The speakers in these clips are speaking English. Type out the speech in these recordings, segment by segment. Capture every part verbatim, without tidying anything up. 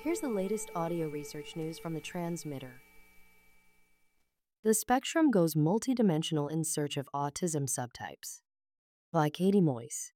Here's the latest audio research news from the transmitter. The spectrum goes multidimensional in search of autism subtypes. By Katie Moyse.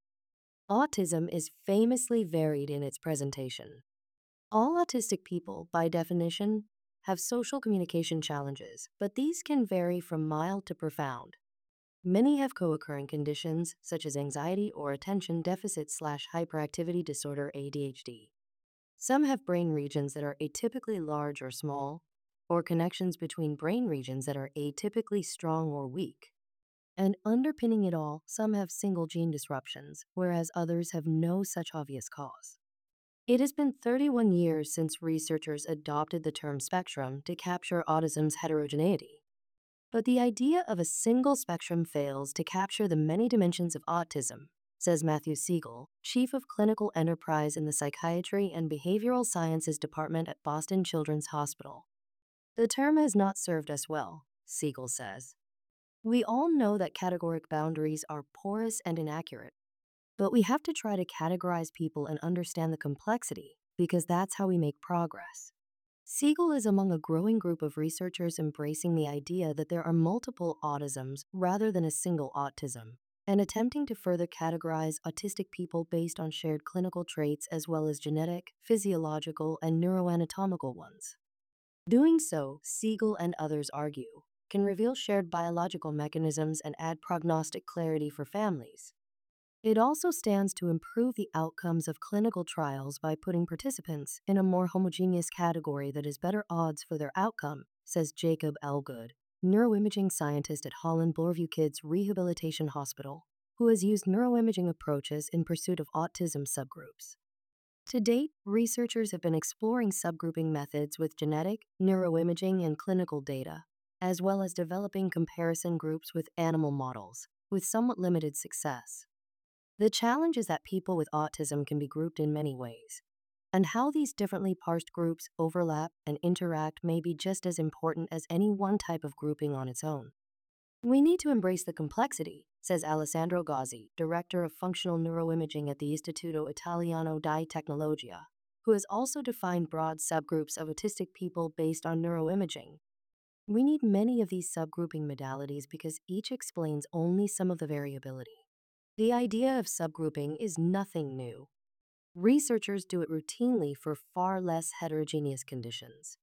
Autism is famously varied in its presentation. All autistic people, by definition, have social communication challenges, but these can vary from mild to profound. Many have co-occurring conditions such as anxiety or attention deficit slash hyperactivity disorder A D H D. Some have brain regions that are atypically large or small, or connections between brain regions that are atypically strong or weak. And underpinning it all, some have single gene disruptions, whereas others have no such obvious cause. It has been thirty-one years since researchers adopted the term spectrum to capture autism's heterogeneity. But the idea of a single spectrum fails to capture the many dimensions of autism, says Matthew Siegel, Chief of Clinical Enterprise in the Psychiatry and Behavioral Sciences Department at Boston Children's Hospital. The term has not served us well, Siegel says. We all know that categoric boundaries are porous and inaccurate, but we have to try to categorize people and understand the complexity because that's how we make progress. Siegel is among a growing group of researchers embracing the idea that there are multiple autisms rather than a single autism, and attempting to further categorize autistic people based on shared clinical traits as well as genetic, physiological, and neuroanatomical ones. Doing so, Siegel and others argue, can reveal shared biological mechanisms and add prognostic clarity for families. It also stands to improve the outcomes of clinical trials by putting participants in a more homogeneous category that is better odds for their outcome, says Jacob Elgood, neuroimaging scientist at Holland Bloorview Kids Rehabilitation Hospital, who has used neuroimaging approaches in pursuit of autism subgroups. To date, researchers have been exploring subgrouping methods with genetic, neuroimaging, and clinical data, as well as developing comparison groups with animal models, with somewhat limited success. The challenge is that people with autism can be grouped in many ways, and how these differently parsed groups overlap and interact may be just as important as any one type of grouping on its own. We need to embrace the complexity, says Alessandro Gozzi, Director of Functional Neuroimaging at the Istituto Italiano di Tecnologia, who has also defined broad subgroups of autistic people based on neuroimaging. We need many of these subgrouping modalities because each explains only some of the variability. The idea of subgrouping is nothing new. Researchers do it routinely for far less heterogeneous conditions.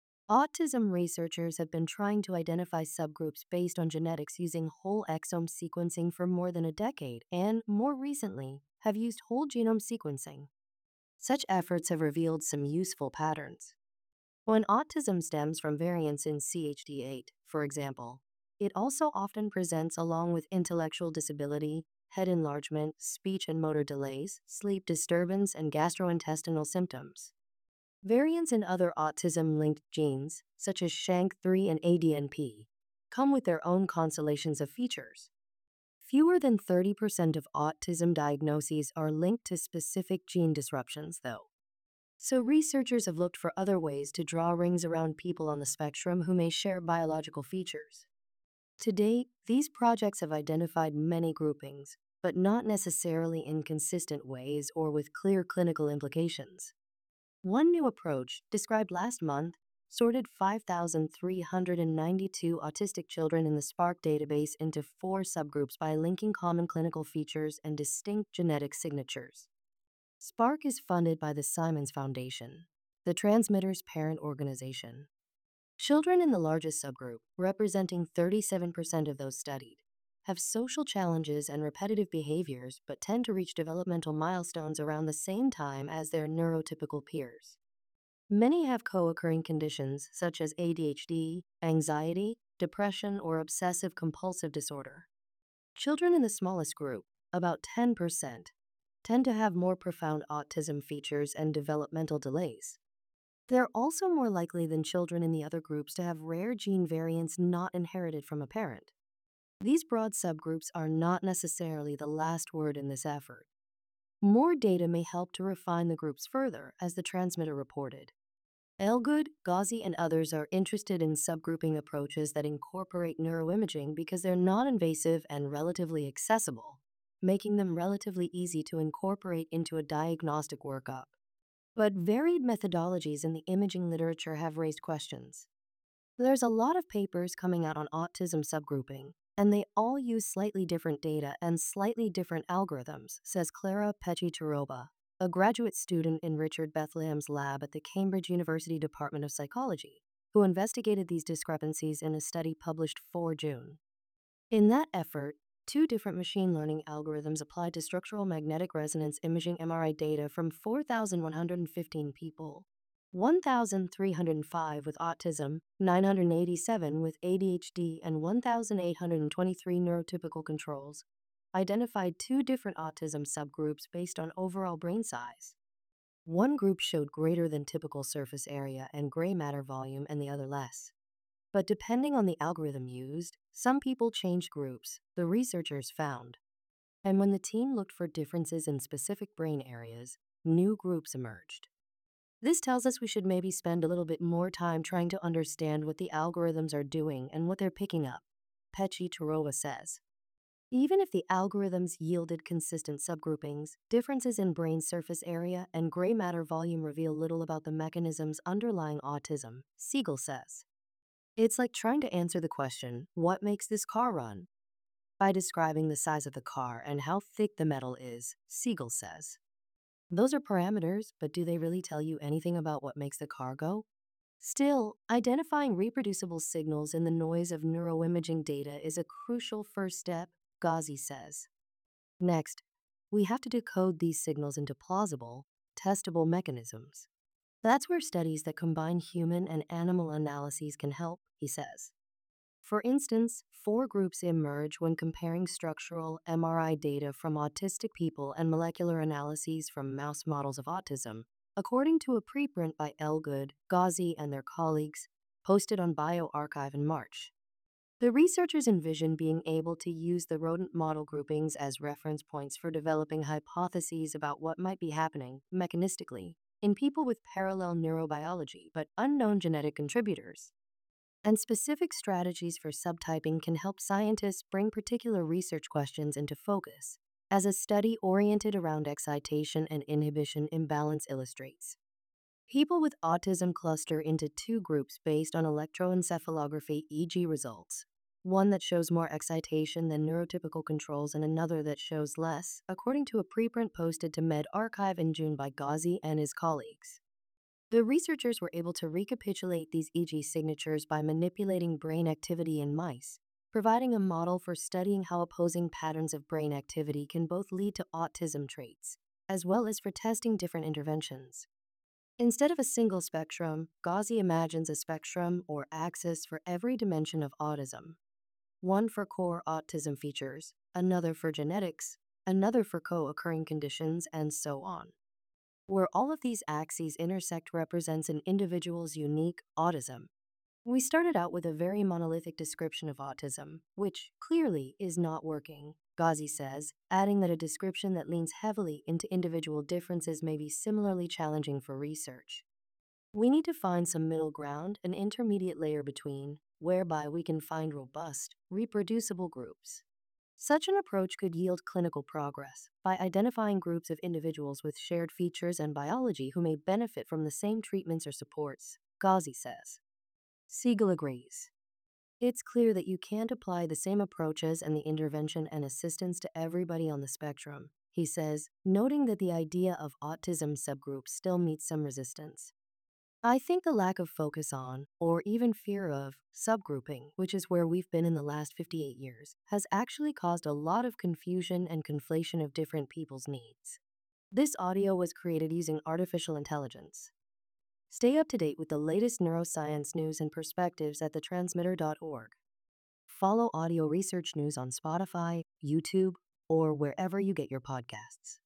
Autism researchers have been trying to identify subgroups based on genetics using whole exome sequencing for more than a decade and, more recently, have used whole genome sequencing. Such efforts have revealed some useful patterns. When autism stems from variants in C H D eight, for example, it also often presents along with intellectual disability, head enlargement, speech and motor delays, sleep disturbance, and gastrointestinal symptoms. Variants in other autism-linked genes, such as S H A N K three and A D N P, come with their own constellations of features. Fewer than thirty percent of autism diagnoses are linked to specific gene disruptions, though. So researchers have looked for other ways to draw rings around people on the spectrum who may share biological features. To date, these projects have identified many groupings, but not necessarily in consistent ways or with clear clinical implications. One new approach, described last month, sorted five thousand three hundred ninety-two autistic children in the SPARC database into four subgroups by linking common clinical features and distinct genetic signatures. SPARC is funded by the Simons Foundation, the transmitter's parent organization. Children in the largest subgroup, representing thirty-seven percent of those studied, have social challenges and repetitive behaviors but tend to reach developmental milestones around the same time as their neurotypical peers. Many have co-occurring conditions such as A D H D, anxiety, depression, or obsessive-compulsive disorder. Children in the smallest group, about ten percent, tend to have more profound autism features and developmental delays. They're also more likely than children in the other groups to have rare gene variants not inherited from a parent. These broad subgroups are not necessarily the last word in this effort. More data may help to refine the groups further, as the transmitter reported. Elgood, Gozzi, and others are interested in subgrouping approaches that incorporate neuroimaging because they're non-invasive and relatively accessible, making them relatively easy to incorporate into a diagnostic workup. But varied methodologies in the imaging literature have raised questions. There's a lot of papers coming out on autism subgrouping, and they all use slightly different data and slightly different algorithms, says Clara Pecci-Taroba, a graduate student in Richard Bethlehem's lab at the Cambridge University Department of Psychology, who investigated these discrepancies in a study published four June. In that effort, two different machine learning algorithms applied to structural magnetic resonance imaging M R I data from four thousand one hundred fifteen people, one thousand three hundred five with autism, nine hundred eighty-seven with A D H D, and one thousand eight hundred twenty-three neurotypical controls, identified two different autism subgroups based on overall brain size. One group showed greater than typical surface area and gray matter volume, and the other less. But depending on the algorithm used, some people changed groups, the researchers found. And when the team looked for differences in specific brain areas, new groups emerged. This tells us we should maybe spend a little bit more time trying to understand what the algorithms are doing and what they're picking up, Pecci-Taroba says. Even if the algorithms yielded consistent subgroupings, differences in brain surface area and gray matter volume reveal little about the mechanisms underlying autism, Siegel says. It's like trying to answer the question, what makes this car run? By describing the size of the car and how thick the metal is, Siegel says. Those are parameters, but do they really tell you anything about what makes the car go? Still, identifying reproducible signals in the noise of neuroimaging data is a crucial first step, Ghazi says. Next, we have to decode these signals into plausible, testable mechanisms. That's where studies that combine human and animal analyses can help, he says. For instance, four groups emerge when comparing structural M R I data from autistic people and molecular analyses from mouse models of autism, according to a preprint by Elgood, Ghazi, and their colleagues, posted on bioRxiv in March. The researchers envision being able to use the rodent model groupings as reference points for developing hypotheses about what might be happening, mechanistically, in people with parallel neurobiology but unknown genetic contributors. And specific strategies for subtyping can help scientists bring particular research questions into focus, as a study oriented around excitation and inhibition imbalance illustrates. People with autism cluster into two groups based on electroencephalography E E G results, one that shows more excitation than neurotypical controls and another that shows less, according to a preprint posted to medRxiv in June by Ghazi and his colleagues. The researchers were able to recapitulate these E E G signatures by manipulating brain activity in mice, providing a model for studying how opposing patterns of brain activity can both lead to autism traits, as well as for testing different interventions. Instead of a single spectrum, Ghazi imagines a spectrum or axis for every dimension of autism. One for core autism features, another for genetics, another for co-occurring conditions, and so on. Where all of these axes intersect represents an individual's unique autism. We started out with a very monolithic description of autism, which clearly is not working, Ghazi says, adding that a description that leans heavily into individual differences may be similarly challenging for research. We need to find some middle ground, an intermediate layer between, whereby we can find robust, reproducible groups. Such an approach could yield clinical progress by identifying groups of individuals with shared features and biology who may benefit from the same treatments or supports, Ghazi says. Siegel agrees. It's clear that you can't apply the same approaches and the intervention and assistance to everybody on the spectrum, he says, noting that the idea of autism subgroups still meets some resistance. I think the lack of focus on, or even fear of, subgrouping, which is where we've been in the last fifty-eight years, has actually caused a lot of confusion and conflation of different people's needs. This audio was created using artificial intelligence. Stay up to date with the latest neuroscience news and perspectives at the transmitter dot org. Follow Audio Research News on Spotify, YouTube, or wherever you get your podcasts.